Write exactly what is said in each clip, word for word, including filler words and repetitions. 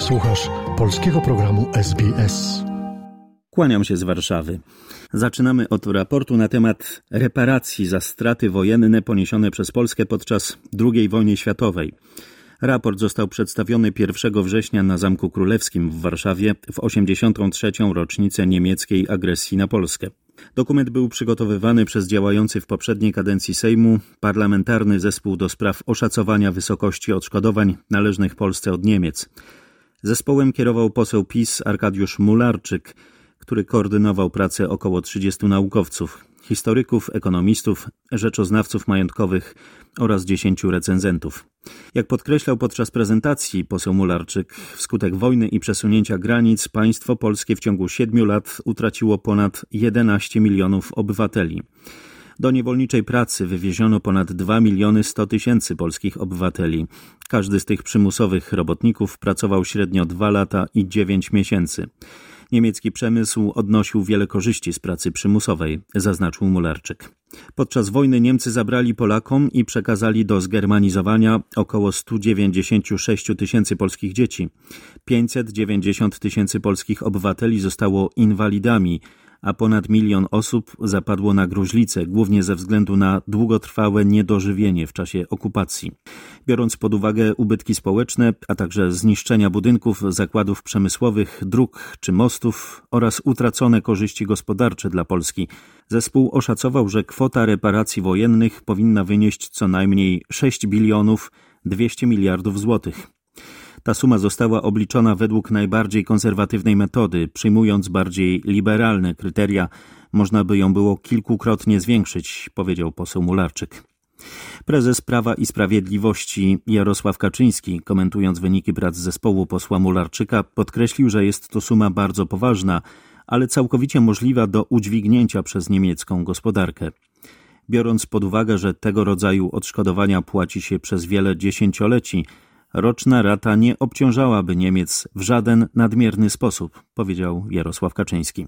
Słuchasz polskiego programu S B S. Kłaniam się z Warszawy. Zaczynamy od raportu na temat reparacji za straty wojenne poniesione przez Polskę podczas drugiej wojny światowej. Raport został przedstawiony pierwszego września na Zamku Królewskim w Warszawie w osiemdziesiątą trzecią rocznicę niemieckiej agresji na Polskę. Dokument był przygotowywany przez działający w poprzedniej kadencji Sejmu Parlamentarny Zespół do spraw oszacowania wysokości odszkodowań należnych Polsce od Niemiec. Zespołem kierował poseł PiS Arkadiusz Mularczyk, który koordynował pracę około trzydziestu naukowców, historyków, ekonomistów, rzeczoznawców majątkowych oraz dziesięciu recenzentów. Jak podkreślał podczas prezentacji poseł Mularczyk, wskutek wojny i przesunięcia granic państwo polskie w ciągu siedmiu lat utraciło ponad jedenaście milionów obywateli. Do niewolniczej pracy wywieziono ponad dwa miliony sto tysięcy polskich obywateli. Każdy z tych przymusowych robotników pracował średnio dwa lata i dziewięć miesięcy. Niemiecki przemysł odnosił wiele korzyści z pracy przymusowej, zaznaczył Mularczyk. Podczas wojny Niemcy zabrali Polakom i przekazali do zgermanizowania około sto dziewięćdziesiąt sześć tysięcy polskich dzieci. pięćset dziewięćdziesiąt tysięcy polskich obywateli zostało inwalidami, a ponad milion osób zapadło na gruźlicę, głównie ze względu na długotrwałe niedożywienie w czasie okupacji. Biorąc pod uwagę ubytki społeczne, a także zniszczenia budynków, zakładów przemysłowych, dróg czy mostów oraz utracone korzyści gospodarcze dla Polski, zespół oszacował, że kwota reparacji wojennych powinna wynieść co najmniej sześć bilionów dwieście miliardów złotych. Ta suma została obliczona według najbardziej konserwatywnej metody, przyjmując bardziej liberalne kryteria. Można by ją było kilkukrotnie zwiększyć, powiedział poseł Mularczyk. Prezes Prawa i Sprawiedliwości Jarosław Kaczyński, komentując wyniki prac zespołu posła Mularczyka, podkreślił, że jest to suma bardzo poważna, ale całkowicie możliwa do udźwignięcia przez niemiecką gospodarkę. Biorąc pod uwagę, że tego rodzaju odszkodowania płaci się przez wiele dziesięcioleci, roczna rata nie obciążałaby Niemiec w żaden nadmierny sposób, powiedział Jarosław Kaczyński.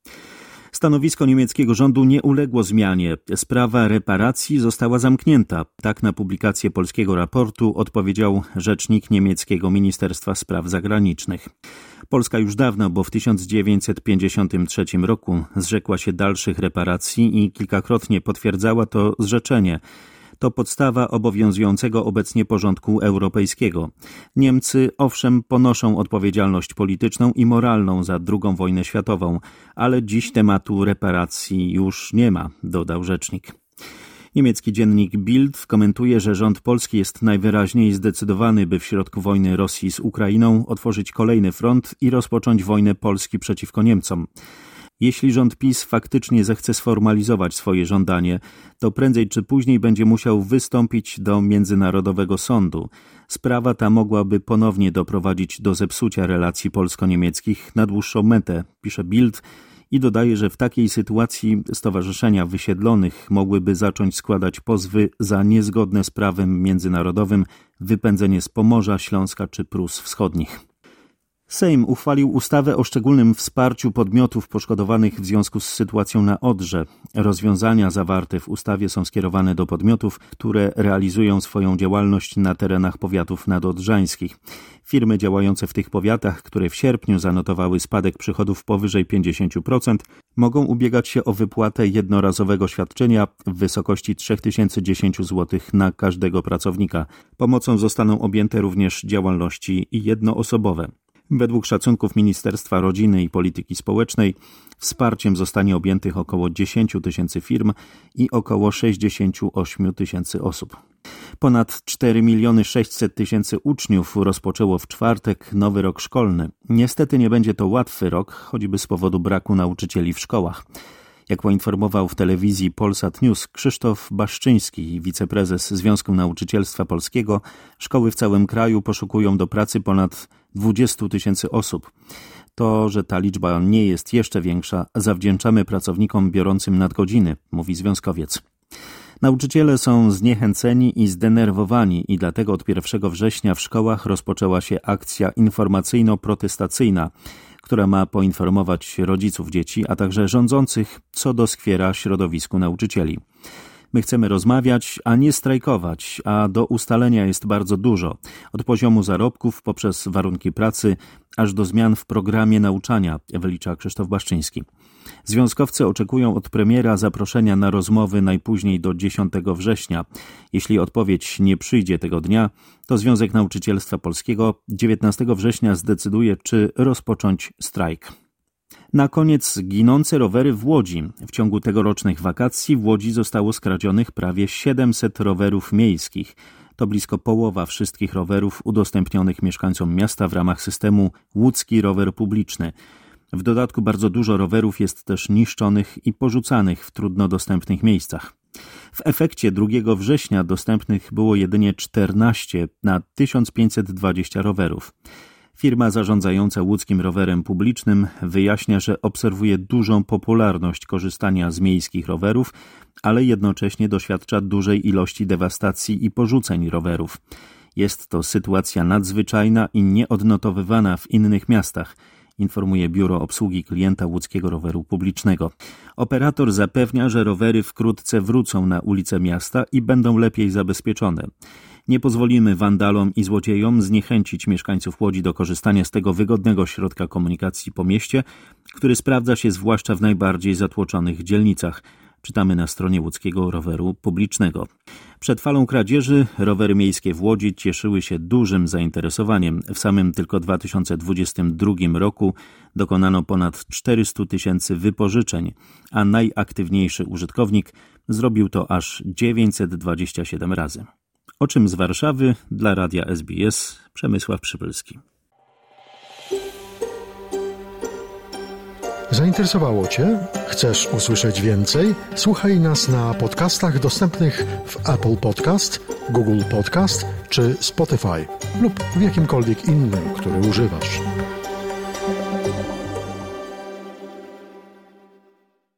Stanowisko niemieckiego rządu nie uległo zmianie. Sprawa reparacji została zamknięta. Tak na publikację polskiego raportu odpowiedział rzecznik niemieckiego Ministerstwa Spraw Zagranicznych. Polska już dawno, bo w tysiąc dziewięćset pięćdziesiątym trzecim roku zrzekła się dalszych reparacji i kilkakrotnie potwierdzała to zrzeczenie. To podstawa obowiązującego obecnie porządku europejskiego. Niemcy owszem ponoszą odpowiedzialność polityczną i moralną za drugą wojnę światową, ale dziś tematu reparacji już nie ma, dodał rzecznik. Niemiecki dziennik Bild komentuje, że rząd polski jest najwyraźniej zdecydowany, by w środku wojny Rosji z Ukrainą otworzyć kolejny front i rozpocząć wojnę Polski przeciwko Niemcom. Jeśli rząd PiS faktycznie zechce sformalizować swoje żądanie, to prędzej czy później będzie musiał wystąpić do Międzynarodowego Sądu. Sprawa ta mogłaby ponownie doprowadzić do zepsucia relacji polsko-niemieckich na dłuższą metę, pisze Bild i dodaje, że w takiej sytuacji stowarzyszenia wysiedlonych mogłyby zacząć składać pozwy za niezgodne z prawem międzynarodowym wypędzenie z Pomorza, Śląska czy Prus Wschodnich. Sejm uchwalił ustawę o szczególnym wsparciu podmiotów poszkodowanych w związku z sytuacją na Odrze. Rozwiązania zawarte w ustawie są skierowane do podmiotów, które realizują swoją działalność na terenach powiatów nadodrzańskich. Firmy działające w tych powiatach, które w sierpniu zanotowały spadek przychodów powyżej pięćdziesiąt procent, mogą ubiegać się o wypłatę jednorazowego świadczenia w wysokości trzy tysiące dziesięć złotych na każdego pracownika. Pomocą zostaną objęte również działalności jednoosobowe. Według szacunków Ministerstwa Rodziny i Polityki Społecznej wsparciem zostanie objętych około dziesięć tysięcy firm i około sześćdziesiąt osiem tysięcy osób. Ponad cztery miliony sześćset tysięcy uczniów rozpoczęło w czwartek nowy rok szkolny. Niestety nie będzie to łatwy rok, choćby z powodu braku nauczycieli w szkołach. Jak poinformował w telewizji Polsat News Krzysztof Baszczyński, wiceprezes Związku Nauczycielstwa Polskiego, szkoły w całym kraju poszukują do pracy ponad dwadzieścia tysięcy osób. To, że ta liczba nie jest jeszcze większa, zawdzięczamy pracownikom biorącym nadgodziny, mówi związkowiec. Nauczyciele są zniechęceni i zdenerwowani i dlatego od pierwszego września w szkołach rozpoczęła się akcja informacyjno-protestacyjna, która ma poinformować rodziców dzieci, a także rządzących, co doskwiera środowisku nauczycieli. My chcemy rozmawiać, a nie strajkować, a do ustalenia jest bardzo dużo. Od poziomu zarobków poprzez warunki pracy, aż do zmian w programie nauczania, wylicza Krzysztof Baszczyński. Związkowcy oczekują od premiera zaproszenia na rozmowy najpóźniej do dziesiątego września. Jeśli odpowiedź nie przyjdzie tego dnia, to Związek Nauczycielstwa Polskiego dziewiętnastego września zdecyduje, czy rozpocząć strajk. Na koniec ginące rowery w Łodzi. W ciągu tegorocznych wakacji w Łodzi zostało skradzionych prawie siedemset rowerów miejskich. To blisko połowa wszystkich rowerów udostępnionych mieszkańcom miasta w ramach systemu Łódzki Rower Publiczny. W dodatku bardzo dużo rowerów jest też niszczonych i porzucanych w trudno dostępnych miejscach. W efekcie drugiego września dostępnych było jedynie czternaście na tysiąc pięćset dwadzieścia rowerów. Firma zarządzająca Łódzkim Rowerem Publicznym wyjaśnia, że obserwuje dużą popularność korzystania z miejskich rowerów, ale jednocześnie doświadcza dużej ilości dewastacji i porzuceń rowerów. Jest to sytuacja nadzwyczajna i nieodnotowywana w innych miastach, informuje Biuro Obsługi Klienta Łódzkiego Roweru Publicznego. Operator zapewnia, że rowery wkrótce wrócą na ulice miasta i będą lepiej zabezpieczone. Nie pozwolimy wandalom i złodziejom zniechęcić mieszkańców Łodzi do korzystania z tego wygodnego środka komunikacji po mieście, który sprawdza się zwłaszcza w najbardziej zatłoczonych dzielnicach. Czytamy na stronie Łódzkiego Roweru Publicznego. Przed falą kradzieży rowery miejskie w Łodzi cieszyły się dużym zainteresowaniem. W samym tylko dwa tysiące dwudziestym drugim roku dokonano ponad czterysta tysięcy wypożyczeń, a najaktywniejszy użytkownik zrobił to aż dziewięćset dwadzieścia siedem razy. O czym z Warszawy dla Radia S B S Przemysław Przypylski. Zainteresowało Cię? Chcesz usłyszeć więcej? Słuchaj nas na podcastach dostępnych w Apple Podcast, Google Podcast czy Spotify lub w jakimkolwiek innym, który używasz.